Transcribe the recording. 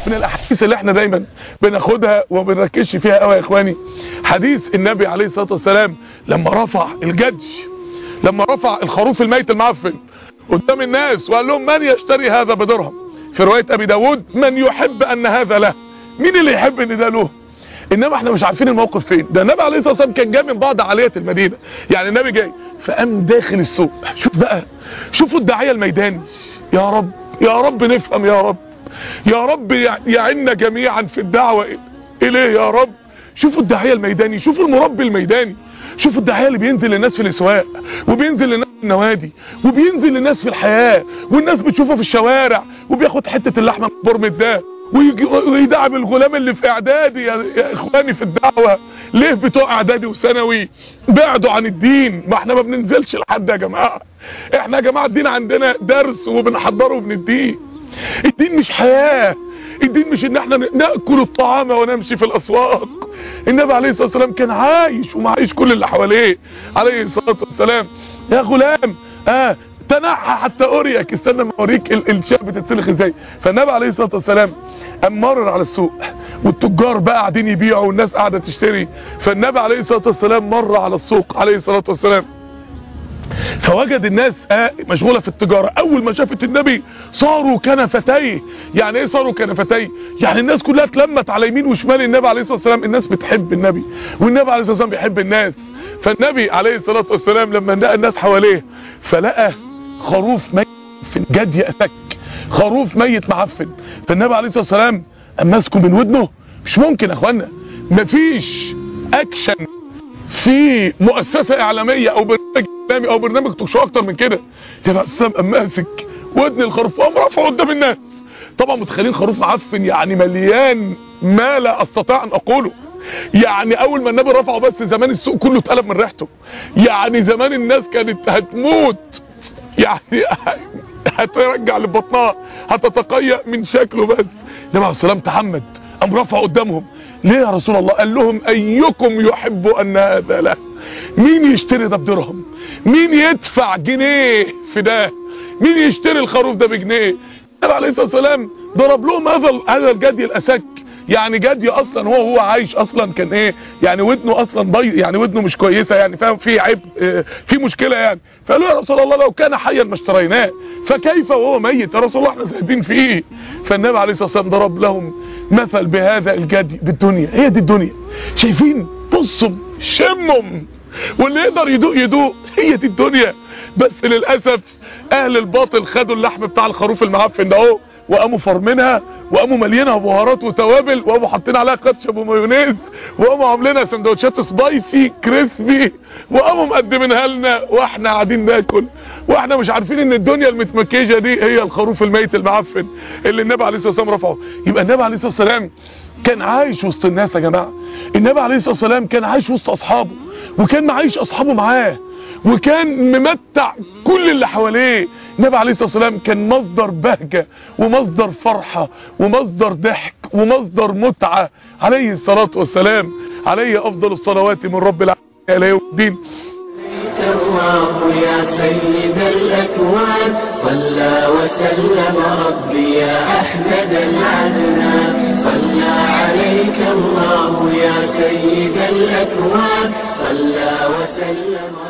من الاحاديث اللي احنا دايما بناخدها وما بنركزش فيها قوي يا اخواني، حديث النبي عليه الصلاه والسلام لما رفع الجدي، لما رفع الخروف الميت المعفن قدام الناس وقال لهم من يشتري هذا بدرهم؟ في روايه ابي داود من يحب ان هذا له؟ مين اللي يحب ان ده له؟ انما احنا مش عارفين الموقف فين. ده النبي عليه الصلاه والسلام كان جاي من بعض عاليه المدينه، يعني النبي جاي فقام داخل السوق. شوف بقى، شوفوا الداعيه الميداني. يا رب يا رب نفهم، يا رب يا رب يعنا جميعا في الدعوه اليه يا رب. شوفوا الداعيه الميداني، شوفوا المربي الميداني، شوفوا الداعيه اللي بينزل للناس في الاسواق وبينزل للناس في النوادي وبينزل للناس في الحياه، والناس بتشوفه في الشوارع وبياخد حته اللحمه برمة ده ويدعم الغلام اللي في اعدادي. يا اخواني في الدعوه ليه بتوع اعدادي وثانوي بعدوا عن الدين؟ ما احنا ما بننزلش لحد يا جماعه، احنا يا جماعه الدين عندنا درس وبنحضره وبنديه. الدين مش حياه، الدين مش ان احنا ناكل الطعام ونمشي في الاسواق. النبي عليه الصلاه والسلام كان عايش ومعايش كل اللي حواليه عليه الصلاه والسلام. يا غلام تنحى حتى اريك، استنى ما اوريك الشاه بتتسلخ ازاي. فالنبي عليه الصلاه والسلام قام مرر على السوق والتجار بقى قاعدين يبيعوا والناس قاعده تشتري. فالنبي عليه الصلاه والسلام مر على السوق عليه الصلاه والسلام فوجد الناس مشغوله في التجاره. اول ما شافت النبي صاروا كنفتيه. يعني ايه صاروا كنفتيه؟ يعني الناس كلها اتلمت على يمين وشمال النبي عليه الصلاه والسلام. الناس بتحب النبي والنبي عليه الصلاه والسلام بيحب الناس. فالنبي عليه الصلاه والسلام لما لقى الناس حواليه فلقى خروف ميت في جدي اسك، خروف ميت معفن. فالنبي عليه الصلاه والسلام قام ماسكه من ودنه. مش ممكن يا اخوانا، مفيش اكشن في مؤسسه اعلاميه او برنامج اعلامي او برنامج توك شو اكتر من كده. النبي عليه الصلاه والسلام قام ماسك ودن الخروف وقام رافعه قدام الناس. طبعا متخيلين خروف معفن يعني مليان ما لا استطيع ان اقوله. يعني اول ما النبي رفعه بس زمان السوق كله اتقلب من ريحته. يعني زمان الناس كانت هتموت، يعني هترجع لبطنها، هتتقيأ من شكله. بس النبي عليه السلام تحمد قام رفعه قدامهم. ليه يا رسول الله؟ قال لهم ايكم يحب ان هذا له؟ مين يشتري ده بدرهم؟ مين يدفع جنيه في ده؟ مين يشتري الخروف ده بجنيه؟ النبي عليه الصلاه والسلام ضرب لهم هذا الجدي الاسك. يعني جدي اصلا هو عايش اصلا كان ايه يعني ودنه اصلا بيض، يعني ودنه مش كويسه، يعني فاهم في عيب في مشكله يعني. فقالوا يا رسول الله لو كان حيا ما اشتريناه، فكيف وهو ميت يا رسول الله احنا زاهدين فيه. فالنبي عليه الصلاه والسلام ضرب لهم مثل بهذا الجدي بالدنيا. هي دي الدنيا، شايفين؟ بصوا شمهم واللي يقدر يدوق هي دي الدنيا. بس للاسف اهل الباطل خدوا اللحم بتاع الخروف المعفن ده اهو وقاموا فرمينها وقاموا مليانها بهارات وتوابل وقاموا حاطين عليها كاتشب ومايونيز وقاموا عاملينها سندوتشات سبايسي كريسبي وقاموا مقدمينها لنا واحنا قاعدين ناكل واحنا مش عارفين ان الدنيا المتمكيجه دي هي الخروف الميت المعفن اللي النبي عليه الصلاه والسلام رفعه. يبقى النبي عليه الصلاه والسلام كان عايش وسط الناس يا جماعه. النبي عليه الصلاه والسلام كان عايش وسط اصحابه وكان معايش اصحابه معاه وكان ممتع كل اللي حواليه. النبي عليه الصلاه والسلام كان مصدر بهجه ومصدر فرحه ومصدر ضحك ومصدر متعه عليه الصلاه والسلام. عليه افضل الصلوات من رب العالمين الى يوم الدين. الله يا سيد الأكوان صلى وسلم ربي يا أحمد العدنان. صلى عليك الله يا سيد الأكوان صلى وسلم